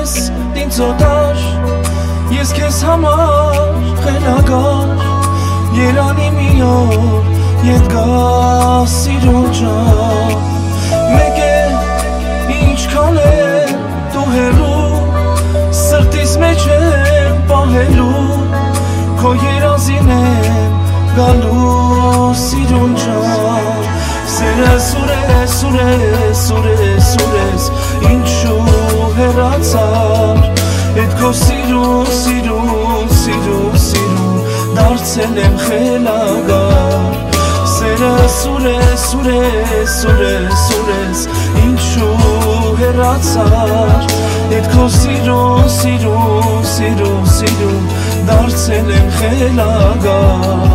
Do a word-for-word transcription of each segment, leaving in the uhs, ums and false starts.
ես ինձ օտար, ես քեզ համար խելագար, երանի մի օր ետ գաս սիրուն ջան, մեկ է ինչքան է դու հեռու, սրտիս մեջ եմ պահելու, քո երազին եմ գալու սիրուն ջան, սերս ուրես, ուրես, ուրես, ուրես, ինչու հեռացար, էդ քո սիրուն, սիրուն, սիրուն, սիրուն, դարձել եմ խելագար, սերս ուրես, ուրես, ուրես, ուրես, ինչու հեռացար, էդ քո սիրուն, սիրուն, սիրուն, սիրուն, դարձել եմ խելագար,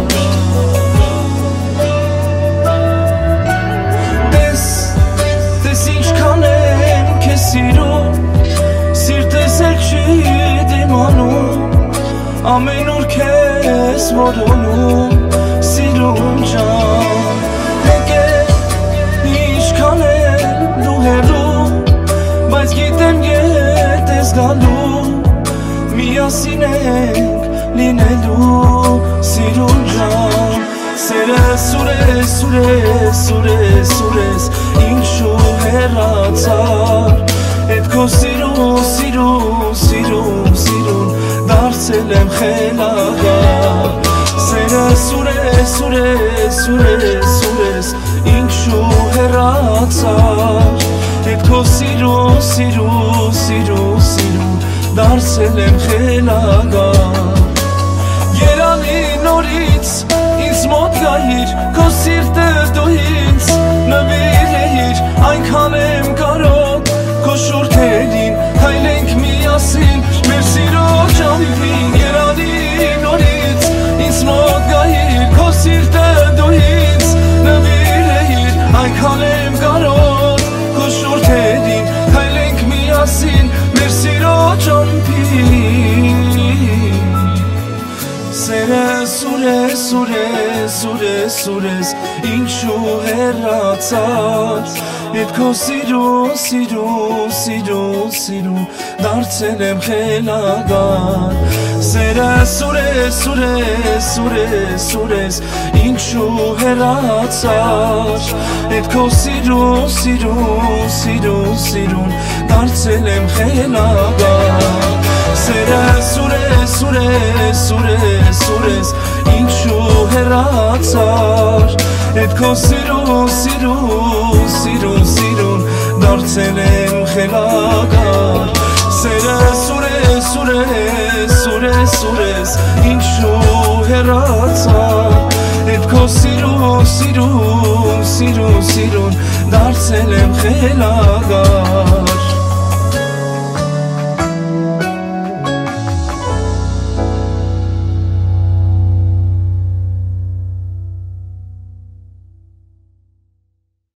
սիրում, սիրտես էլ չի դիմանում, ամեն օր քեզ որոնում, սիրուն ջան, մեկ է ինչքան եմ դու հեռու, բայց գիտեմ ետ ես գալու, միասին ենք լինելու, սիրուն ջան, սերս ուրես, ուրես, ուրես, ուրես, ինչու հեռացար, էդ քո սիրուն, սիրուն, սիրուն, սիրուն, դարձել եմ խելագար, սերս ուրես, ուրես, ուրես, ուրես, ինչու հեռացար, էդ քո սիրուն, սիրուն, սիրուն, սիրուն, դարձել եմ խելագար, երանի նորից ինձ մոտ գայիր, քո սիրտը դու ինձ նվիրեիր, այնքան եմ կարող քո շուրթերին, հայլենք միասին, մեր սիրո ճամփին, երանի նորից ինձ մոտ գայիր, քո սիրտը դու ինձ նվիրեիր, այնքան եմ կարող քո շուրթերին, հայլենք միասին, մեր սիրո ճամփին, սերս ուրես, ուրես, ուրես, ուրես, ինչու հեռացար, էդ քո սիրուն, սիրուն, սիրուն, սիրուն, դարձել եմ խելագար, սերս ուրես, ուրես, ուրես, ուրես, ինչու հեռացար, էդ քո սիրուն, սիրուն, սիրուն, սիրուն, դարձել եմ խելագար, սերս ուրես, ուրես, ուրես, ուրես, ինչու հեռացար, էդ քո սիրուն, սիրուն, սիրուն, սիրուն, դարձել եմ խելագար, սերս ուրես, ուրես, ուրես, ուրես, ինչու հեռացար, էդ քո սիրուն, սիրուն, սիրուն, սիրուն, դարձել եմ խելագար